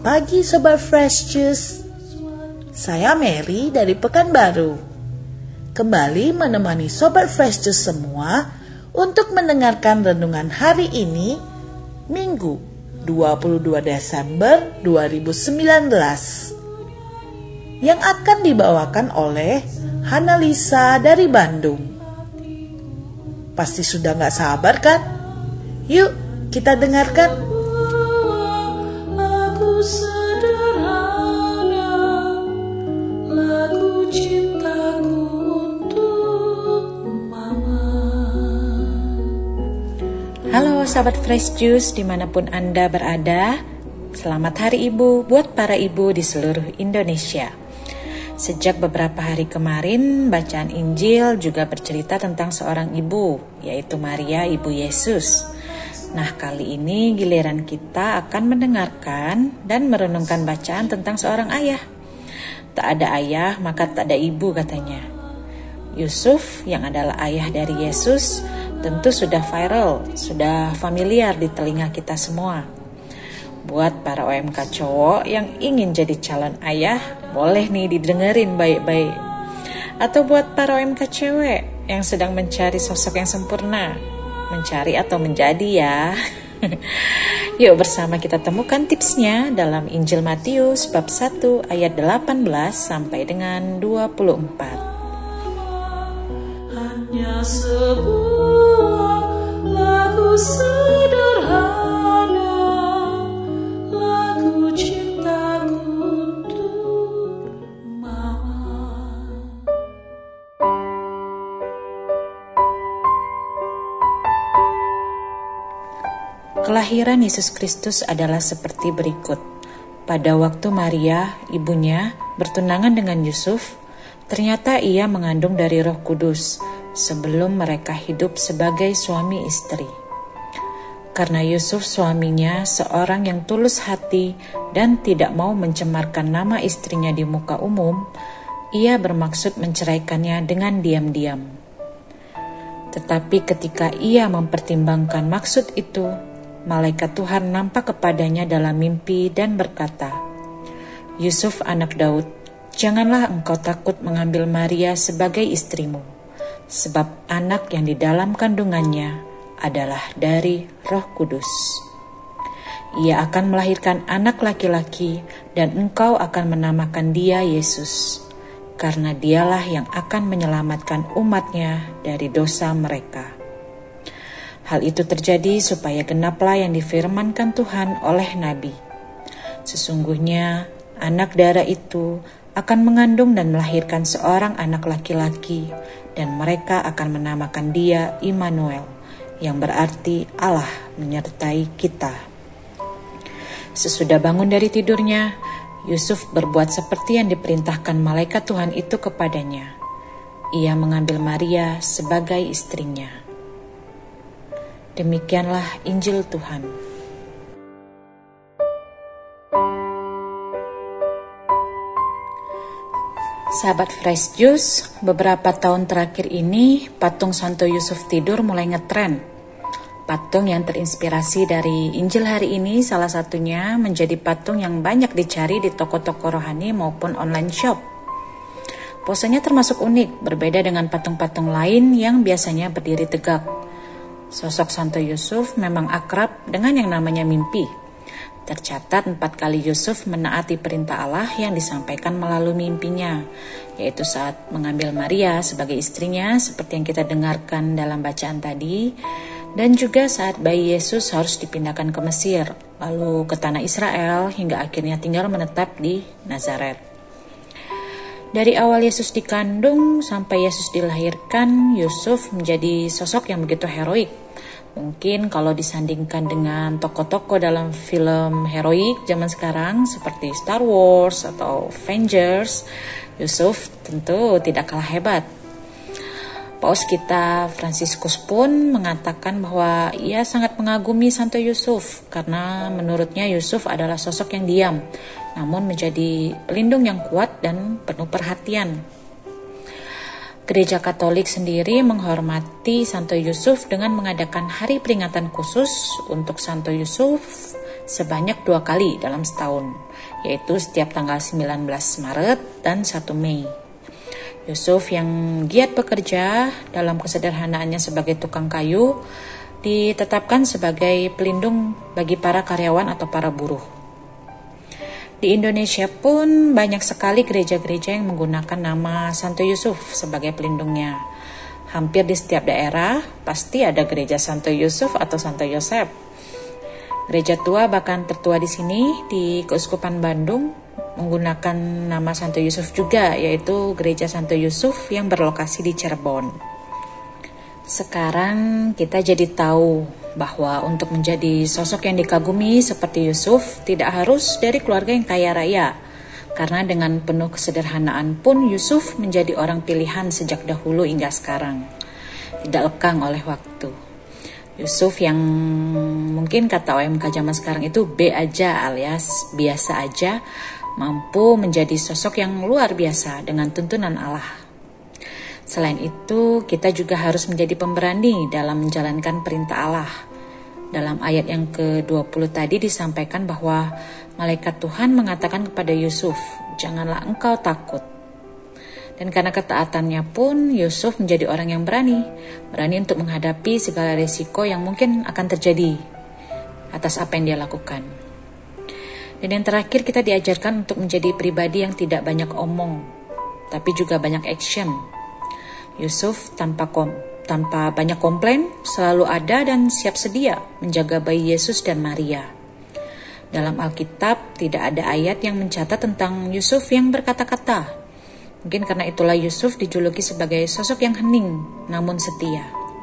pagi Sobat Fresh Juice. Saya Mary dari Pekanbaru. Kembali menemani Sobat Fresh Juice semua untuk mendengarkan renungan hari ini, Minggu 22 Desember 2019, yang akan dibawakan oleh Hanalisa dari Bandung. Pasti sudah gak sabar kan? Yuk kita dengarkan. Lagu sederhana, lagu cintaku untuk Mama. Halo sahabat Fresh Juice dimanapun Anda berada. Selamat Hari Ibu buat para ibu di seluruh Indonesia. Sejak beberapa hari kemarin, bacaan Injil juga bercerita tentang seorang ibu, yaitu Maria, Ibu Yesus. Nah, kali ini giliran kita akan mendengarkan dan merenungkan bacaan tentang seorang ayah. Tak ada ayah, maka tak ada ibu katanya. Yusuf yang adalah ayah dari Yesus tentu sudah viral, sudah familiar di telinga kita semua. Buat para OMK cowok yang ingin jadi calon ayah, boleh nih didengerin baik-baik. Atau buat para OMK cewek yang sedang mencari sosok yang sempurna, mencari atau menjadi ya. Yuk bersama kita temukan tipsnya dalam Injil Matius bab 1 ayat 18 sampai dengan 24. Hanya sebuah lagu sederhana, lagu cintaku untuk Mama. Kelahiran Yesus Kristus adalah seperti berikut. Pada waktu Maria, ibunya, bertunangan dengan Yusuf, ternyata ia mengandung dari Roh Kudus sebelum mereka hidup sebagai suami istri. Karena Yusuf suaminya seorang yang tulus hati dan tidak mau mencemarkan nama istrinya di muka umum, ia bermaksud menceraikannya dengan diam-diam. Tetapi ketika ia mempertimbangkan maksud itu, malaikat Tuhan nampak kepadanya dalam mimpi dan berkata, "Yusuf anak Daud, janganlah engkau takut mengambil Maria sebagai istrimu, sebab anak yang di dalam kandungannya adalah dari Roh Kudus. Ia akan melahirkan anak laki-laki dan engkau akan menamakan dia Yesus, karena dialah yang akan menyelamatkan umatnya dari dosa mereka." Hal itu terjadi supaya genaplah yang difirmankan Tuhan oleh Nabi. Sesungguhnya anak darah itu akan mengandung dan melahirkan seorang anak laki-laki, dan mereka akan menamakan dia Immanuel, yang berarti Allah menyertai kita. Sesudah bangun dari tidurnya, Yusuf berbuat seperti yang diperintahkan malaikat Tuhan itu kepadanya. Ia mengambil Maria sebagai istrinya. Demikianlah Injil Tuhan. Sahabat Fresh Juice, beberapa tahun terakhir ini patung Santo Yusuf tidur mulai ngetren. Patung yang terinspirasi dari Injil hari ini salah satunya menjadi patung yang banyak dicari di toko-toko rohani maupun online shop. Posenya termasuk unik, berbeda dengan patung-patung lain yang biasanya berdiri tegak. Sosok Santo Yusuf memang akrab dengan yang namanya mimpi. Tercatat 4 kali Yusuf menaati perintah Allah yang disampaikan melalui mimpinya, yaitu saat mengambil Maria sebagai istrinya seperti yang kita dengarkan dalam bacaan tadi, dan juga saat bayi Yesus harus dipindahkan ke Mesir, lalu ke tanah Israel hingga akhirnya tinggal menetap di Nazaret. Dari awal Yesus dikandung sampai Yesus dilahirkan, Yusuf menjadi sosok yang begitu heroik. Mungkin kalau disandingkan dengan tokoh-tokoh dalam film heroik zaman sekarang seperti Star Wars atau Avengers, Yusuf tentu tidak kalah hebat. Paus kita Fransiskus pun mengatakan bahwa ia sangat mengagumi Santo Yusuf karena menurutnya Yusuf adalah sosok yang diam, namun menjadi pelindung yang kuat dan penuh perhatian. Gereja Katolik sendiri menghormati Santo Yusuf dengan mengadakan hari peringatan khusus untuk Santo Yusuf sebanyak 2 kali dalam setahun, yaitu setiap tanggal 19 Maret dan 1 Mei. Yusuf yang giat bekerja dalam kesederhanaannya sebagai tukang kayu ditetapkan sebagai pelindung bagi para karyawan atau para buruh. Di Indonesia pun banyak sekali gereja-gereja yang menggunakan nama Santo Yusuf sebagai pelindungnya. Hampir di setiap daerah pasti ada gereja Santo Yusuf atau Santo Yosef. Gereja tua bahkan tertua di sini di Keuskupan Bandung menggunakan nama Santo Yusuf juga, yaitu Gereja Santo Yusuf yang berlokasi di Cirebon. Sekarang kita jadi tahu bahwa untuk menjadi sosok yang dikagumi seperti Yusuf tidak harus dari keluarga yang kaya raya, karena dengan penuh kesederhanaan pun Yusuf menjadi orang pilihan sejak dahulu hingga sekarang, tidak lekang oleh waktu. Yusuf yang mungkin kata OMK zaman sekarang itu B aja alias biasa aja, mampu menjadi sosok yang luar biasa dengan tuntunan Allah. Selain itu, kita juga harus menjadi pemberani dalam menjalankan perintah Allah. Dalam ayat yang ke-20 tadi disampaikan bahwa malaikat Tuhan mengatakan kepada Yusuf, "Janganlah engkau takut." Dan karena ketaatannya pun, Yusuf menjadi orang yang berani untuk menghadapi segala risiko yang mungkin akan terjadi atas apa yang dia lakukan. Dan yang terakhir, kita diajarkan untuk menjadi pribadi yang tidak banyak omong, tapi juga banyak action. Yusuf tanpa banyak komplain, selalu ada dan siap sedia menjaga bayi Yesus dan Maria. Dalam Alkitab tidak ada ayat yang mencatat tentang Yusuf yang berkata-kata. Mungkin karena itulah Yusuf dijuluki sebagai sosok yang hening namun setia.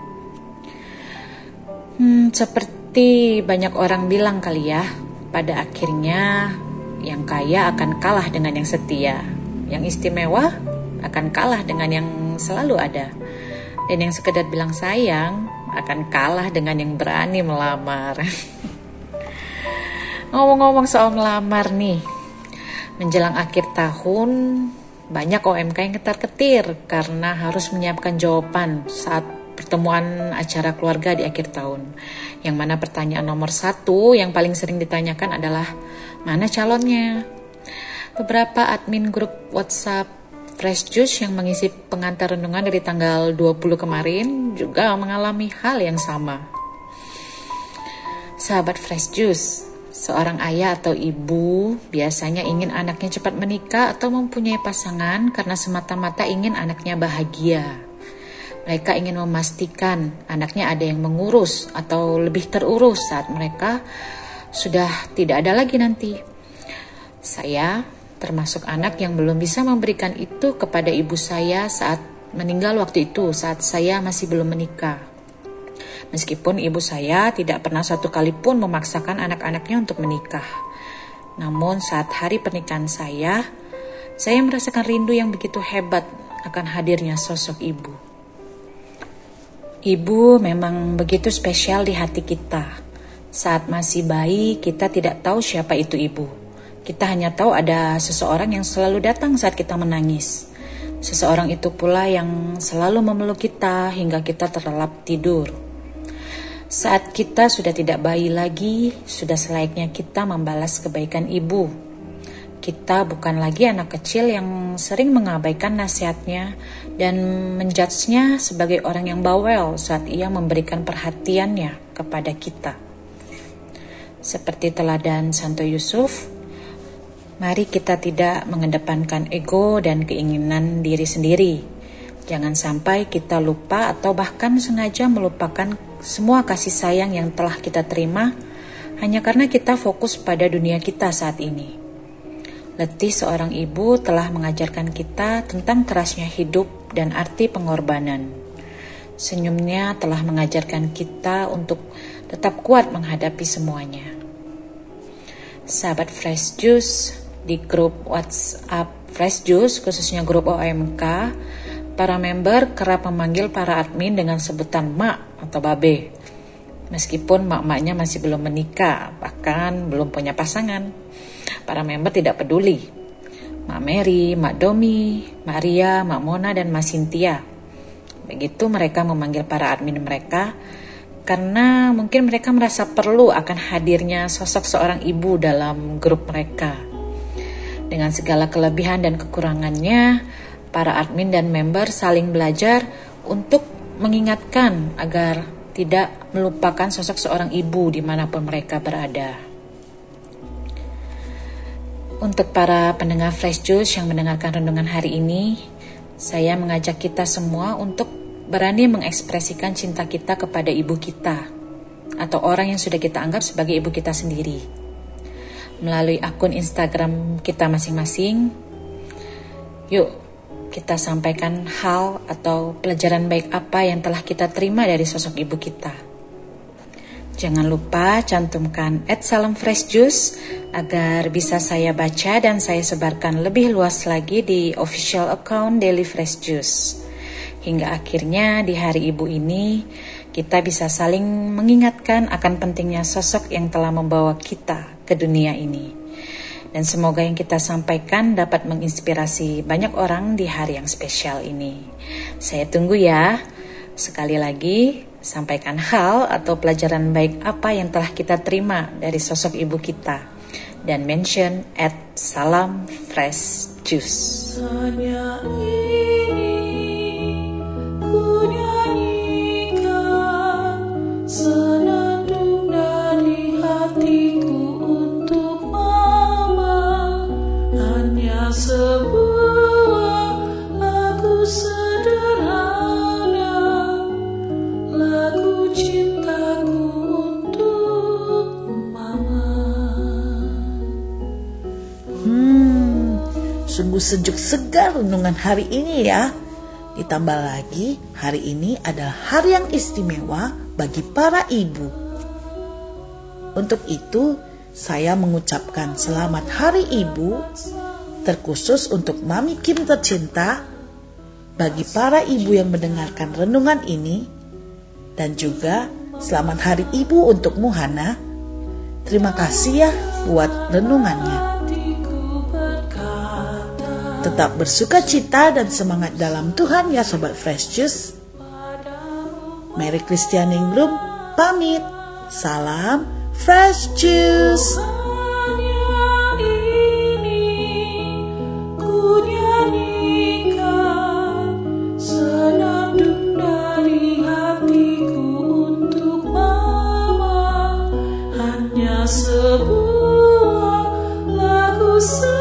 Seperti banyak orang bilang kali ya, pada akhirnya yang kaya akan kalah dengan yang setia, yang istimewa akan kalah dengan yang selalu ada, dan yang sekedar bilang sayang akan kalah dengan yang berani melamar. Ngomong-ngomong soal melamar nih, menjelang akhir tahun banyak OMK yang ketar-ketir karena harus menyiapkan jawaban saat pertemuan acara keluarga di akhir tahun. Yang mana pertanyaan nomor 1 yang paling sering ditanyakan adalah mana calonnya. Beberapa admin grup WhatsApp Fresh Juice yang mengisi pengantar renungan dari tanggal 20 kemarin juga mengalami hal yang sama. Sahabat Fresh Juice, seorang ayah atau ibu biasanya ingin anaknya cepat menikah atau mempunyai pasangan karena semata-mata ingin anaknya bahagia. Mereka ingin memastikan anaknya ada yang mengurus atau lebih terurus saat mereka sudah tidak ada lagi nanti. Saya termasuk anak yang belum bisa memberikan itu kepada ibu saya saat meninggal waktu itu, saat saya masih belum menikah. Meskipun ibu saya tidak pernah satu kali pun memaksakan anak-anaknya untuk menikah. Namun saat hari pernikahan saya merasakan rindu yang begitu hebat akan hadirnya sosok ibu. Ibu memang begitu spesial di hati kita. Saat masih bayi, kita tidak tahu siapa itu ibu. Kita hanya tahu ada seseorang yang selalu datang saat kita menangis. Seseorang itu pula yang selalu memeluk kita hingga kita terlelap tidur. Saat kita sudah tidak bayi lagi, sudah selayaknya kita membalas kebaikan ibu. Kita bukan lagi anak kecil yang sering mengabaikan nasihatnya dan menjudge-nya sebagai orang yang bawel saat ia memberikan perhatiannya kepada kita. Seperti teladan Santo Yusuf, mari kita tidak mengedepankan ego dan keinginan diri sendiri. Jangan sampai kita lupa atau bahkan sengaja melupakan semua kasih sayang yang telah kita terima hanya karena kita fokus pada dunia kita saat ini. Letih seorang ibu telah mengajarkan kita tentang kerasnya hidup dan arti pengorbanan. Senyumnya telah mengajarkan kita untuk tetap kuat menghadapi semuanya. Sahabat Fresh Juice, di grup WhatsApp Fresh Juice, khususnya grup OMK, para member kerap memanggil para admin dengan sebutan mak atau babe. Meskipun mak-maknya masih belum menikah, bahkan belum punya pasangan. Para member tidak peduli. Mak Mary, Mak Domi, Mak Ria, Mak Mona, dan Mak Cynthia. Begitu mereka memanggil para admin mereka, karena mungkin mereka merasa perlu akan hadirnya sosok seorang ibu dalam grup mereka. Dengan segala kelebihan dan kekurangannya, para admin dan member saling belajar untuk mengingatkan agar tidak melupakan sosok seorang ibu dimanapun mereka berada. Untuk para pendengar Fresh Juice yang mendengarkan renungan hari ini, saya mengajak kita semua untuk berani mengekspresikan cinta kita kepada ibu kita atau orang yang sudah kita anggap sebagai ibu kita sendiri. Melalui akun Instagram kita masing-masing, yuk kita sampaikan hal atau pelajaran baik apa yang telah kita terima dari sosok ibu kita. Jangan lupa cantumkan @salamfreshjuice agar bisa saya baca dan saya sebarkan lebih luas lagi di official account Daily Fresh Juice. Hingga akhirnya di hari ibu ini kita bisa saling mengingatkan akan pentingnya sosok yang telah membawa kita ke dunia ini. Dan semoga yang kita sampaikan dapat menginspirasi banyak orang di hari yang spesial ini. Saya tunggu ya. Sekali lagi, sampaikan hal atau pelajaran baik apa yang telah kita terima dari sosok ibu kita. Dan mention @salamfreshjuice. Hanya ini ku nyanyikan, senandung dari hatiku untuk Mama. Hanya sebuah lagu sederhana, lagu cintaku untuk Mama. Sungguh sejuk segar renungan hari ini ya. Ditambah lagi, hari ini adalah hari yang istimewa bagi para ibu. Untuk itu, saya mengucapkan selamat Hari Ibu, terkhusus untuk Mami Kim tercinta, bagi para ibu yang mendengarkan renungan ini, dan juga selamat Hari Ibu untuk Muhana. Terima kasih ya buat renungannya. Tetap bersuka cita dan semangat dalam Tuhan ya Sobat Fresh Juice. Mary Christiane Bloom pamit. Salam Fresh Juice. Hanya ini ku nyanyikan, senandung dari hatiku untuk Mama. Hanya sebuah lagu